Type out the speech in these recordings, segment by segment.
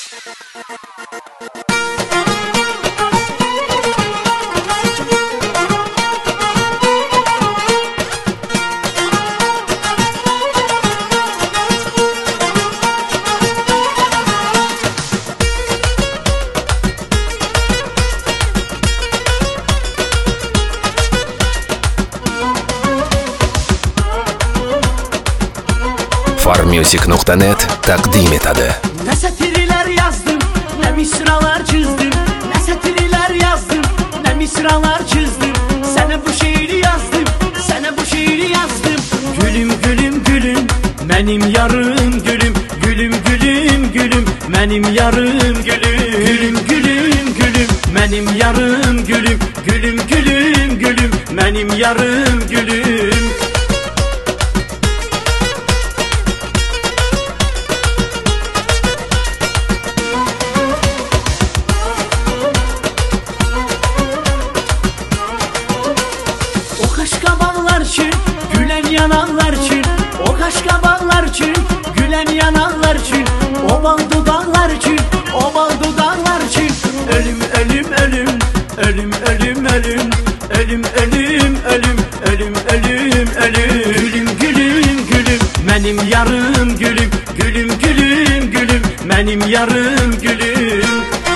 Farmusic.net takdim etadi. Ne satiriler yazdım, ne misralar çizdim. Ne satiriler yazdım, ne misralar çizdim. Sana bu şiiri yazdım, sana bu şiiri yazdım. Gülüm gülüm gülüm, benim yarım gülüm. Gülüm gülüm gülüm, benim yarım gülüm. Gülüm gülüm gülüm, benim yarım gülüm. Gülüm gülüm gülüm, benim yarım gülüm. Gülen yananlar için, o kaş kabaklar için, gülen yananlar için, o bal dudaklar için, o bal dudaklar için. Ölüm ölüm ölüm, ölüm ölüm ölüm, ölüm ölüm ölüm, ölüm ölüm ölüm. Gülüm gülüm gülüm, benim yarım gülüm. Gülüm gülüm gülüm, benim yarım gülüm.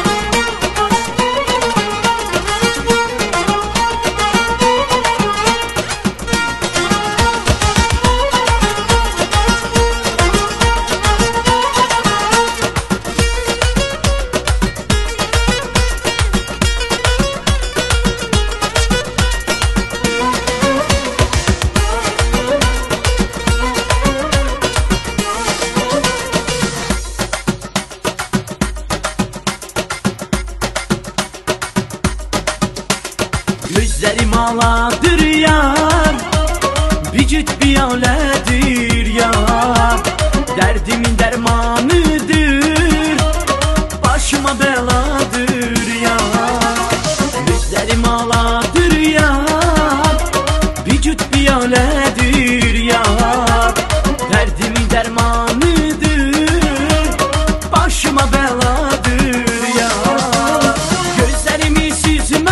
Gözlerim ağladır yar, bir cüt bir aledir yar. Derdimin dermanıdır, başıma beladır yar. Gözlerim ağladır yar, bir cüt bir aledir yar. Derdimin dermanıdır, başıma beladır yar. Gözlerimi süzme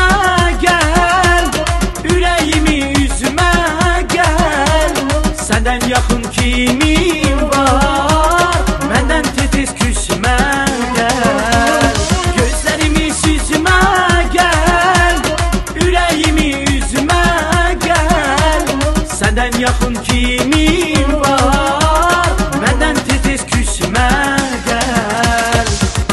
senden yakın kimim var, benden titiz küsme gel. Gözlerimi süzme gel, yüreğimi üzme gel. Senden yakın kimim var, benden titiz küsme gel.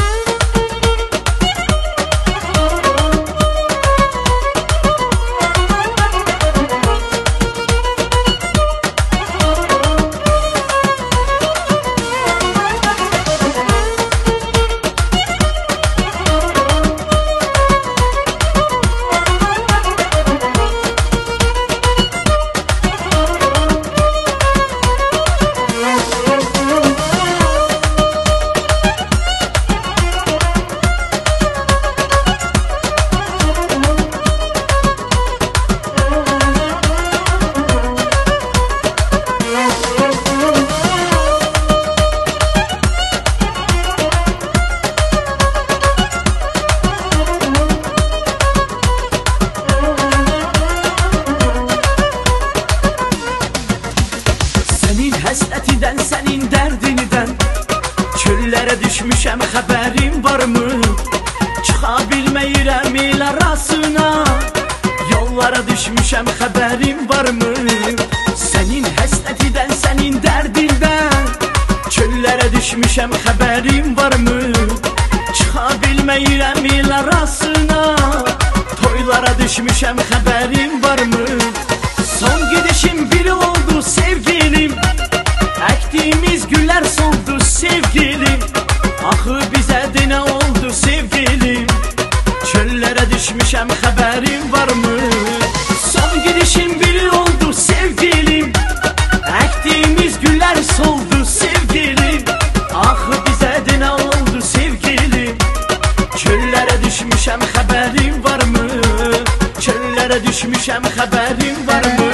Həsrətidən, sənin dərdinidən çöllərə düşmüşəm, xəbərin varmı? Çıxa bilməyirəm el arasına, yollara düşmüşəm, xəbərin varmı? Sənin həsrətidən, sənin dərdindən çöllərə düşmüşəm, xəbərin varmı? Çıxa bilməyirəm el arasına, toylara düşmüşəm, xəbərin varmı? Son gidişim biri oldu sevgilim, ektiğimiz güller soldu sevgilim. Axı bizə də nə oldu sevgilim? Çöllərə düşmüşəm, xəbərin varmı? Son gidişim biri oldu sevgilim, ektiğimiz güller soldu sevgilim. Axı bizə də nə oldu sevgilim? Çöllərə düşmüşəm, xəbərin varmı? Çöllərə düşmüşəm, xəbərin varmı?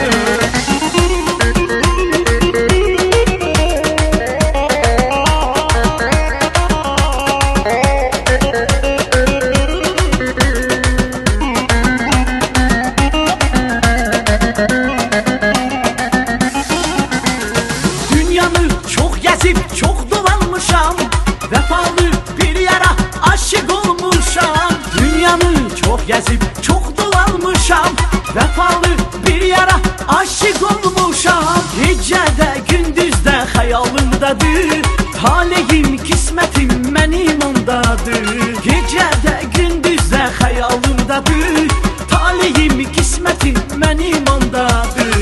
Vefalı bir yara aşık olmuşam. Dünyanı çok gezip çok dolanmışam. Vefalı bir yara aşık olmuşam. Gecede gündüzde hayalımdadır. Talihim kismetim benim ondadır. Gecede gündüzde hayalımdadır. Talihim kismetim benim ondadır.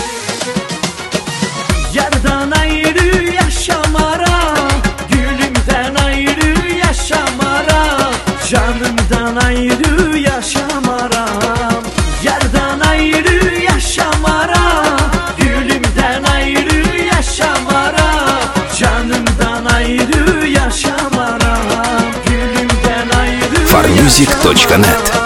Yerden ayrı yaşamara, gülümden ayrı yaşamara, canımdan ayrı yaşamara. Yerden ayrı yaşamara, gülümden ayrı yaşamara, canımdan ayrı yaşamara, gülümden ayrı farmusic.net